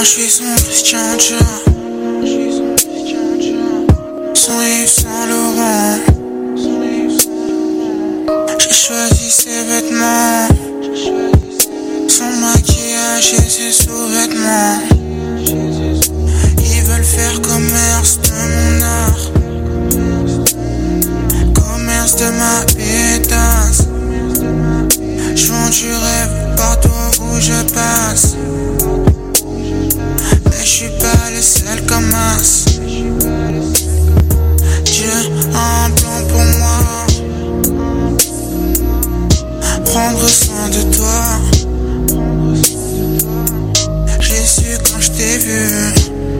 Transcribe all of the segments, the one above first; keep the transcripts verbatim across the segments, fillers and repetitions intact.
Moi je suis son Christian Dior, son Yves Saint Laurent. J'ai choisi ses vêtements, son maquillage et ses sous-vêtements. Ils veulent faire commerce de mon art, commerce de ma pétasse. J'vends du rêve partout où je passe, mais j'suis pas le seul comme as. Dieu a un plan pour moi, prendre soin de toi. J'ai su quand je t'ai vu,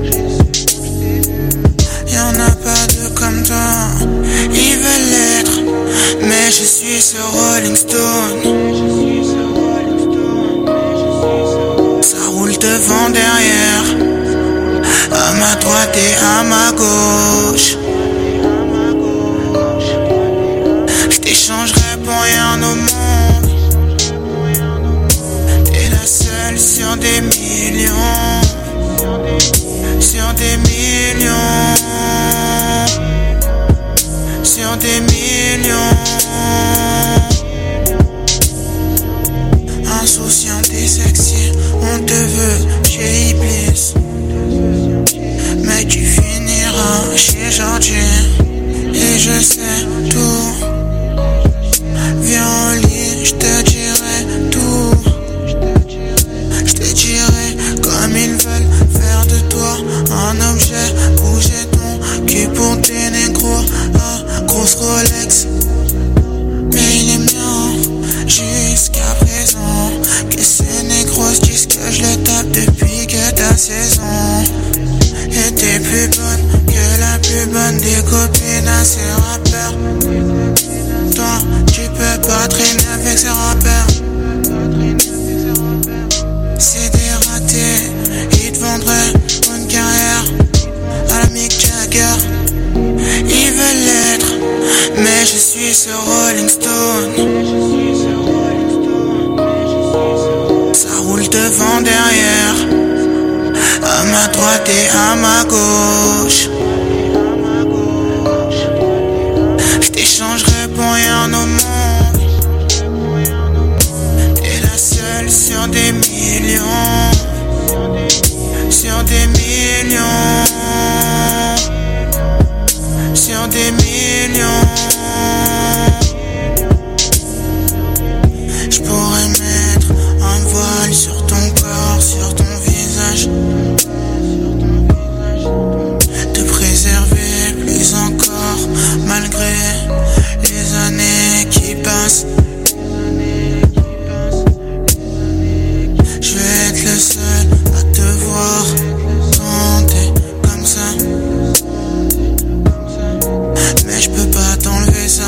y'en a pas deux comme toi. Ils veulent l'être, mais je suis ce Rolling Stone. Ça roule devant, derrière, à ma droite et à ma gauche. Je t'échangerai pour rien au monde. T'es la seule sur des millions, sur des millions, sur des millions. Insouciante et sexy, on te veut chez Iblis, mais tu finiras chez Georgie. Et je sais tout, viens au lit, je te dirai tout. Je te dirai comme ils veulent faire de toi un objet. Bouger ton cul pour tes négros, ah, grosse Rolex. Mais il est mien jusqu'à présent. Que ces négros disent que je les tape depuis que t'as seize ans. Et t'es plus bonne que la plus bonne des copines à ces rappeurs. Toi, tu peux pas traîner avec ces rappeurs. C'est des ratés, ils te vendraient une carrière à la Mick Jagger. Ils veulent l'être, mais je suis ce Rolling Stone. Ça roule devant, derrière, à ma droite et à ma gauche. Je t'échangerai pour rien au monde. T'es la seule sur des millions, sur des millions, sur des millions. Je pourrais mettre un voile sur ton corps, sur ton visage, te préserver plus encore malgré les années qui passent. Je vais être le seul à te voir quand t'es comme ça, mais je peux pas t'enlever ça.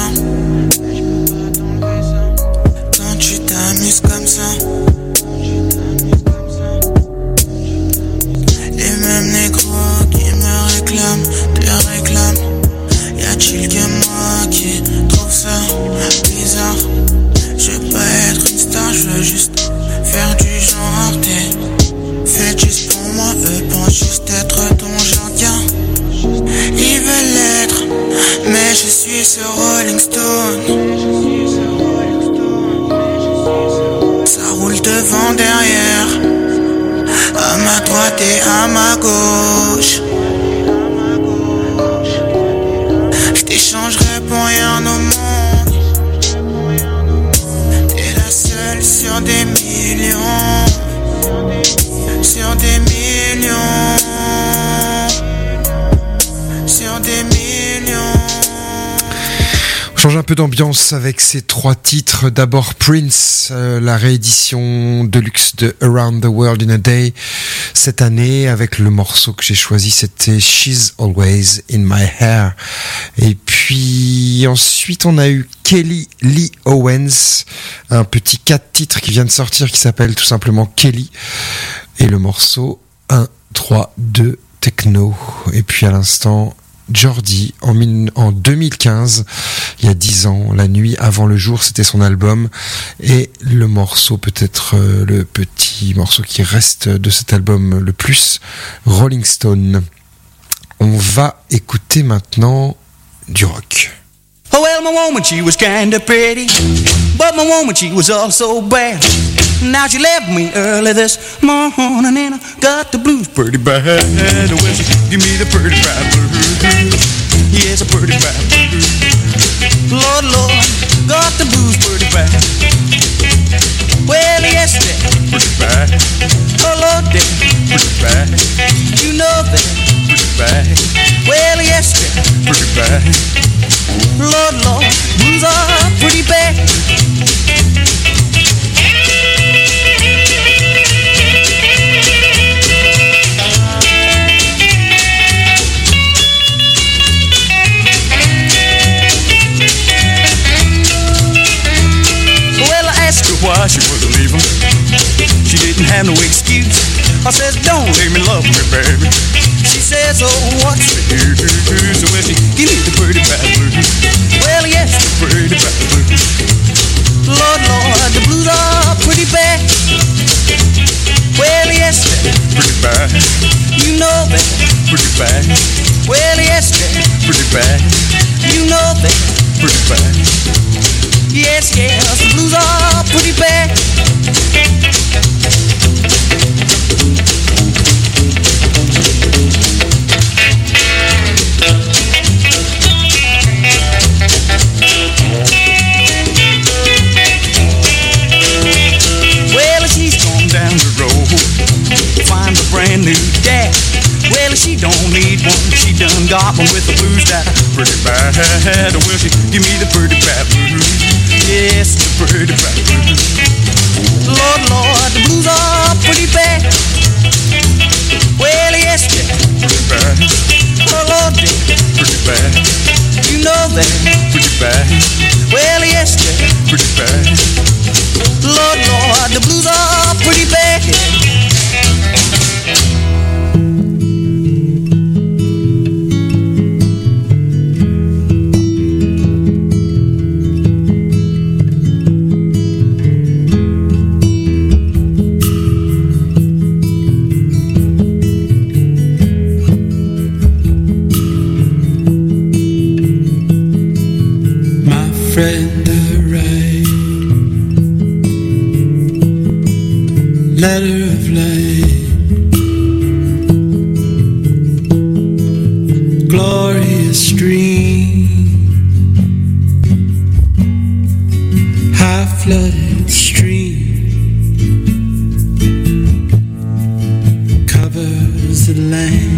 Quand tu t'amuses comme ça, les mêmes négros qui me réclament, te réclament. Y'a-t-il que moi qui trouve ça bizarre? Je veux pas être une star, je veux juste faire du genre. T'es fait juste pour moi, eux pensent juste être ton genre gars. Ils veulent l'être, mais je suis ce Rolling Stone. Ça roule devant, derrière, à ma droite et à ma gauche. Je t'échangerai pour rien au monde. T'es la seule sur des millions, sur des millions, sur des millions. Change un peu d'ambiance avec ces trois titres. D'abord Prince, euh, la réédition deluxe de Around the World in a Day cette année, avec le morceau que j'ai choisi, c'était She's Always in My Hair. Et puis ensuite on a eu Kelly Lee Owens, un petit quatre titres qui vient de sortir qui s'appelle tout simplement Kelly, et le morceau un, trois, deux Techno. Et puis à l'instant Jordi en, en deux mille quinze, il y a dix ans. La nuit avant le jour, c'était son album. Et le morceau, peut-être euh, le petit morceau qui reste de cet album le plus, Rolling Stone. On va écouter maintenant du rock. Oh well, my woman, she was kinda pretty, but my woman, she was also bad. Now she left me early this morning and I got the blues pretty bad. Well, she give me the pretty bad blues. Yes, a pretty bad blues. Lord, Lord, got the blues pretty bad. Well, yes, they're pretty bad. Oh, Lord, they're pretty bad. You know they're pretty bad. Well, yes, they're pretty bad. Lord, Lord, blues are pretty bad. Well, I asked her why she was leaving. She didn't have no excuse. I says, don't leave me, love me, baby. She says, oh, what's the use? So well, she give me the pretty bad blues. Well, yes, the pretty bad blues. Lord, Lord, the blues are pretty bad. Well, yes, they're pretty bad. You know they're pretty bad. Well, yes, they're pretty bad. You know they're pretty bad. Yes, yes, the blues are pretty bad. Well, she's gone down the road, find a brand new dad. Well, she don't need one, she done got one with the blues that are pretty bad. Well, she give me the pretty bad blues. Yes, the pretty bad blues. Lord, Lord, the blues are pretty bad. Well, yes, they're pretty bad. Oh, Lord, they're pretty bad. You know they're pretty bad. Well, yes, they're pretty bad. Lord, Lord, the blues are pretty bad. Friend, write letter of light, glorious dream, high flooded stream covers the land.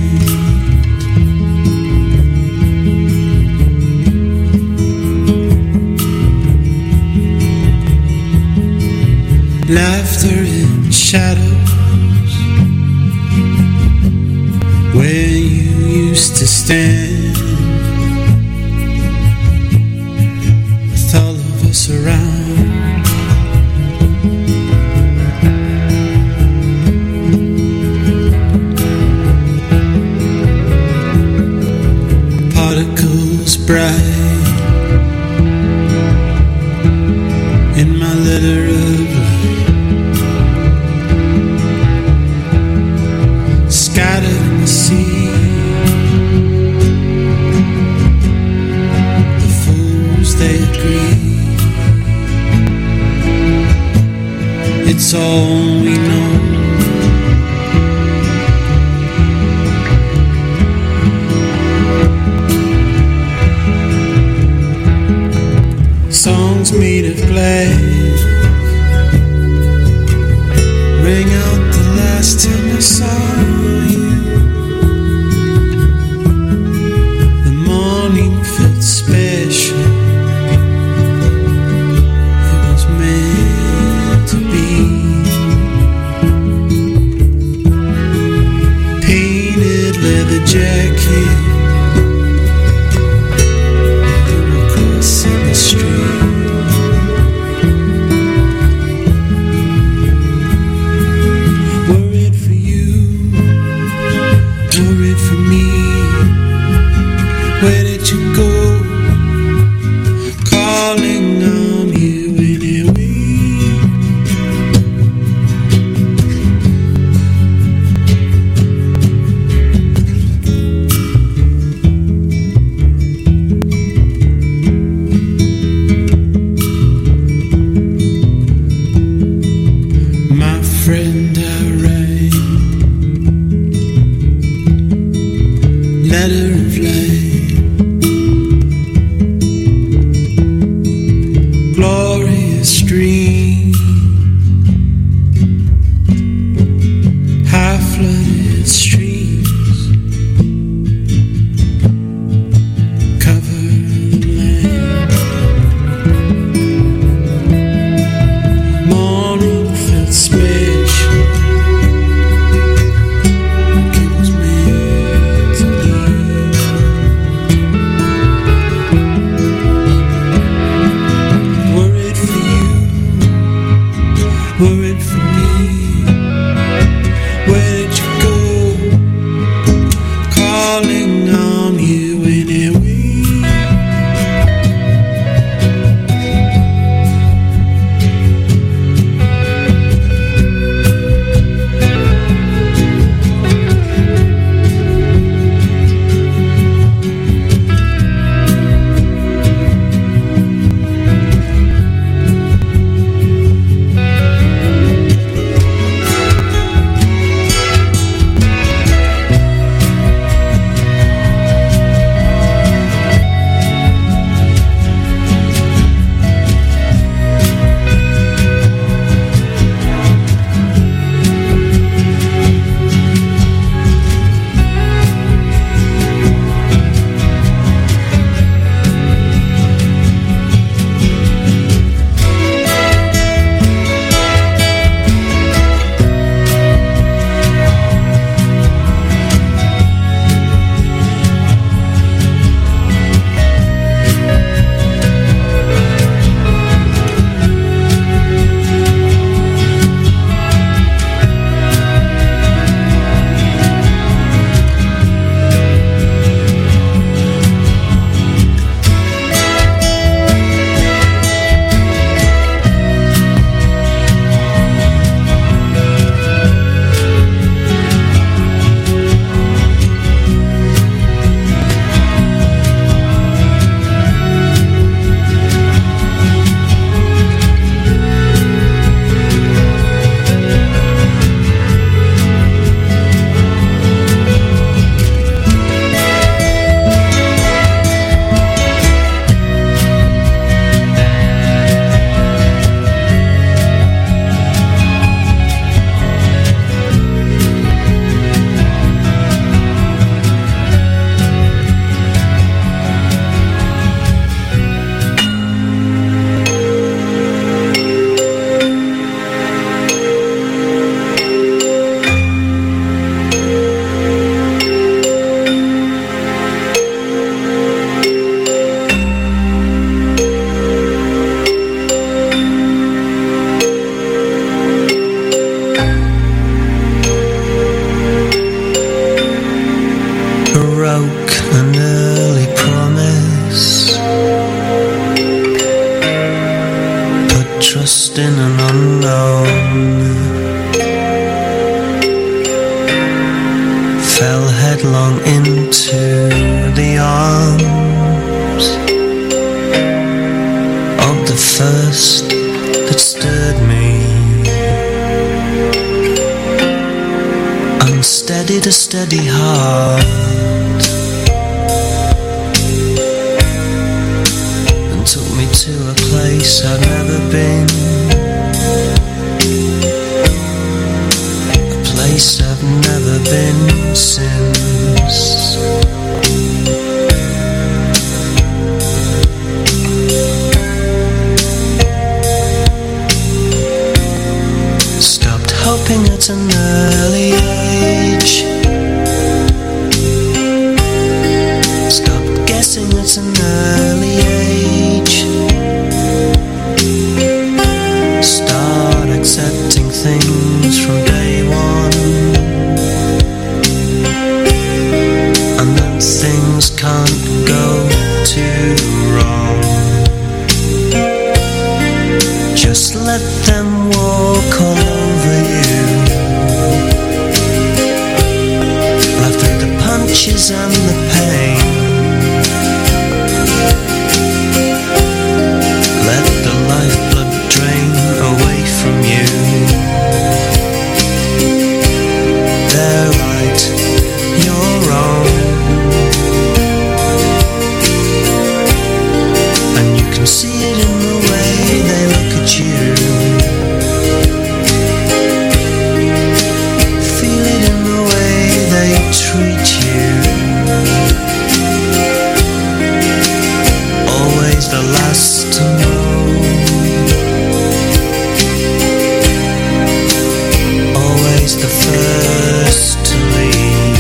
Laughter in shadows where you used to stand, with all of us around. Particles bright in my letter of scattered in the sea. The fools, they agree. It's all we know. Songs made of glass ring out the last time I saw you. The morning felt special. It was meant to be. Painted leather jacket, crossing the street. Worried for you. lost in an unknown. Fell headlong into the arms of the first that stirred me. Unsteadied a steady heart, and took me to a place I'd never been, a place I've never been since. Stopped hoping at an early age, stopped guessing at an early age, start accepting things from day one, and then things can't go too wrong. Just let them walk all over you, laugh through the punches and the pain. Let the lifeblood drain away from you. They're right, you're wrong, and you can see it in the way they look at you. Feel it in the way they treat you. Always the last to know, always the first to leave.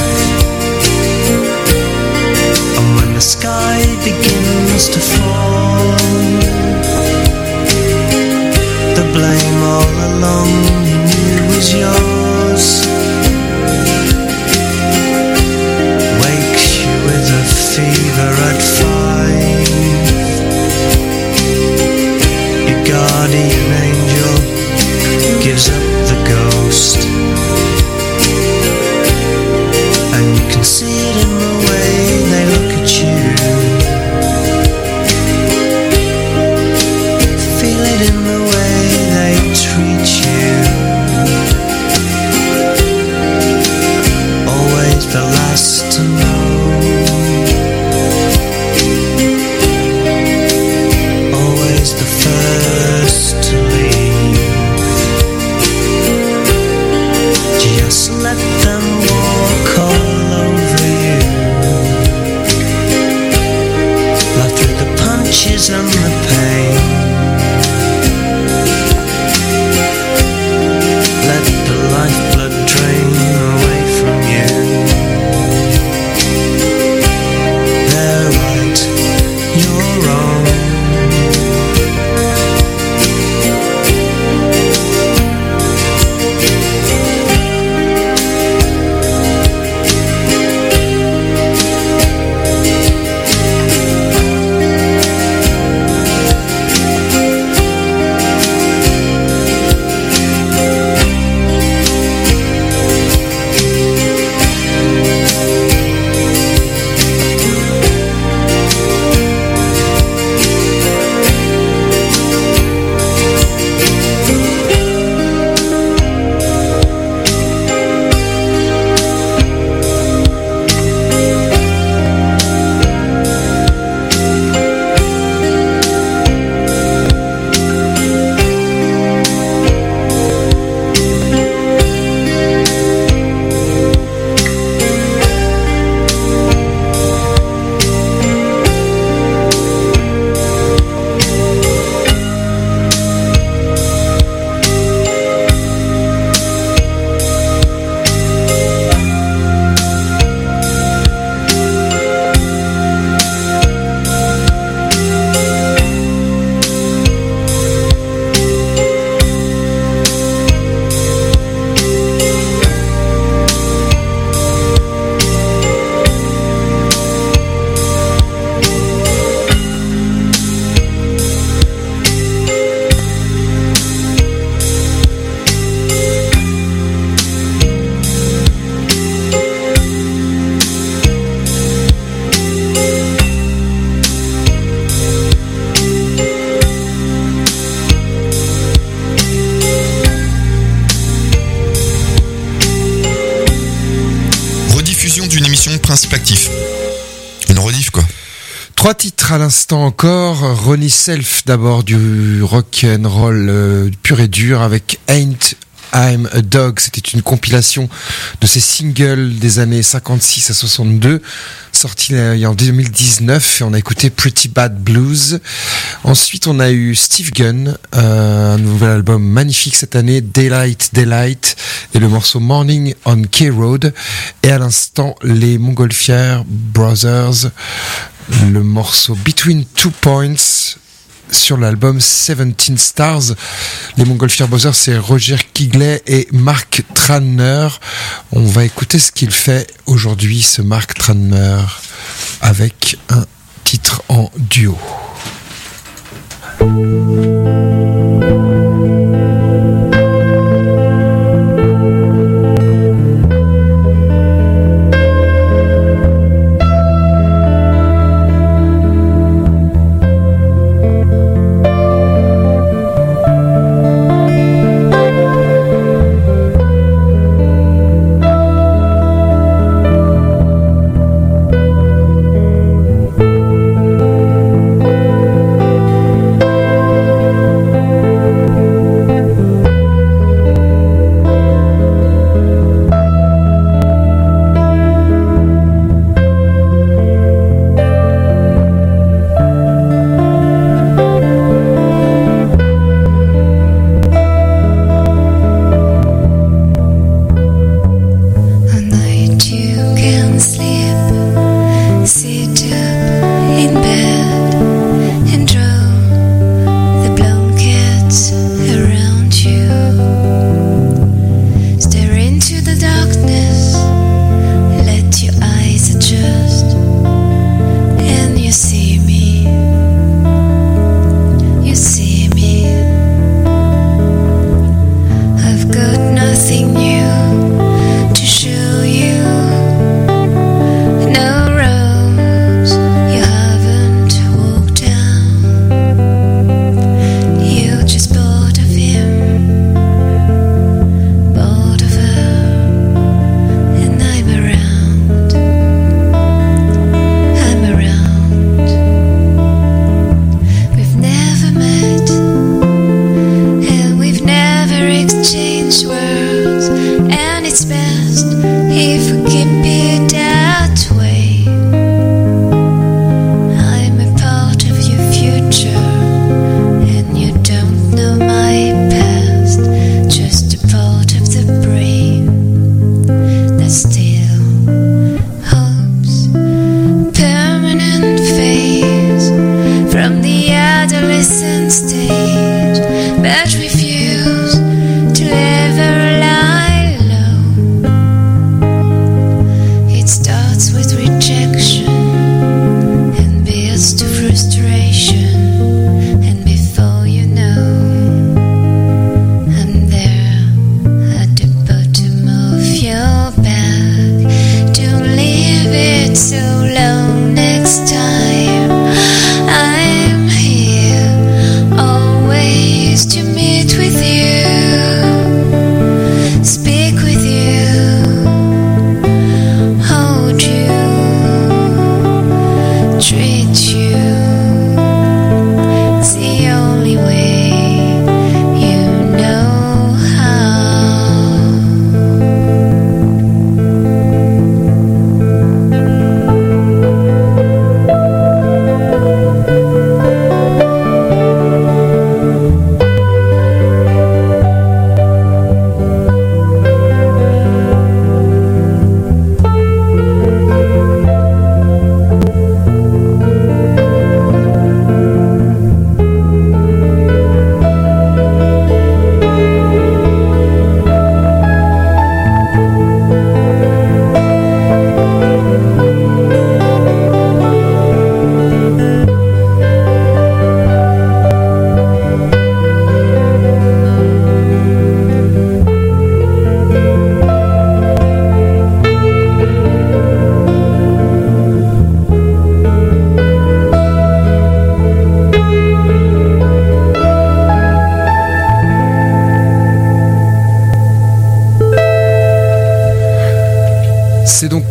And when the sky begins to fall, the blame all along you knew was yours wakes you with a fever at five. Your guardian angel gives up the ghost, and you can see it in the way they look at you. Feel it in the way they treat you. Always the last to know, principe actif. Une rediff, quoi. Trois titres à l'instant encore. Ronnie Self d'abord, du rock and roll euh, pur et dur, avec Ain't I'm a Dog. C'était une compilation de ses singles des années cinquante-six à soixante-deux, sorti en deux mille dix-neuf, et on a écouté Pretty Bad Blues. Ensuite, on a eu Steve Gunn, euh, un nouvel album magnifique cette année, Daylight Daylight, et le morceau Morning on K Road. Et à l'instant, les Montgolfière Brothers, le morceau Between Two Points sur l'album seventeen Stars. Les Montgolfière Brothers, c'est Roger Kigley et Mark Tranmere. On va écouter ce qu'il fait aujourd'hui, ce Mark Tranmere, avec un titre en duo. Thank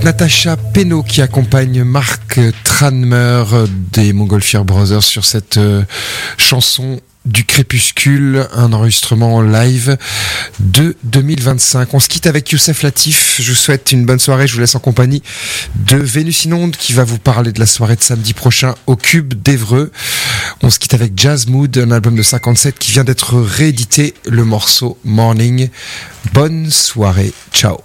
Natasha Penno qui accompagne Mark Tranmer des Montgolfier Brothers sur cette euh, chanson du Crépuscule, un enregistrement en live de deux mille vingt-cinq. On se quitte avec Youssef Latif. Je vous souhaite une bonne soirée. Je vous laisse en compagnie de Vénus Inonde qui va vous parler de la soirée de samedi prochain au Cube d'Évreux. On se quitte avec Jazz Mood, un album de cinquante-sept qui vient d'être réédité, le morceau Morning. Bonne soirée. Ciao.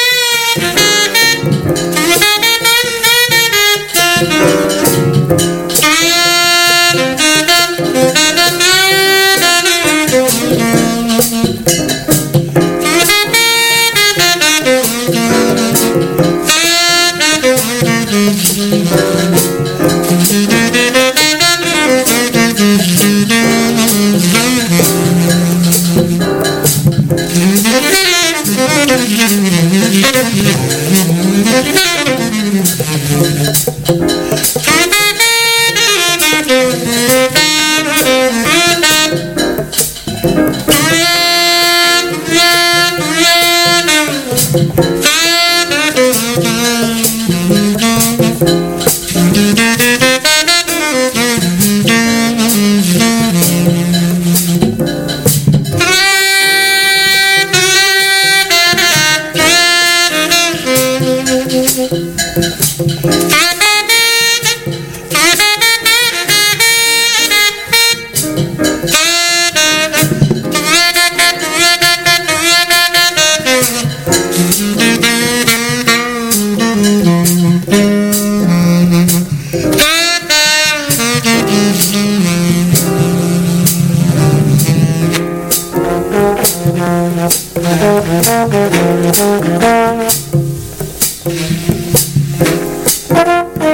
Thank you.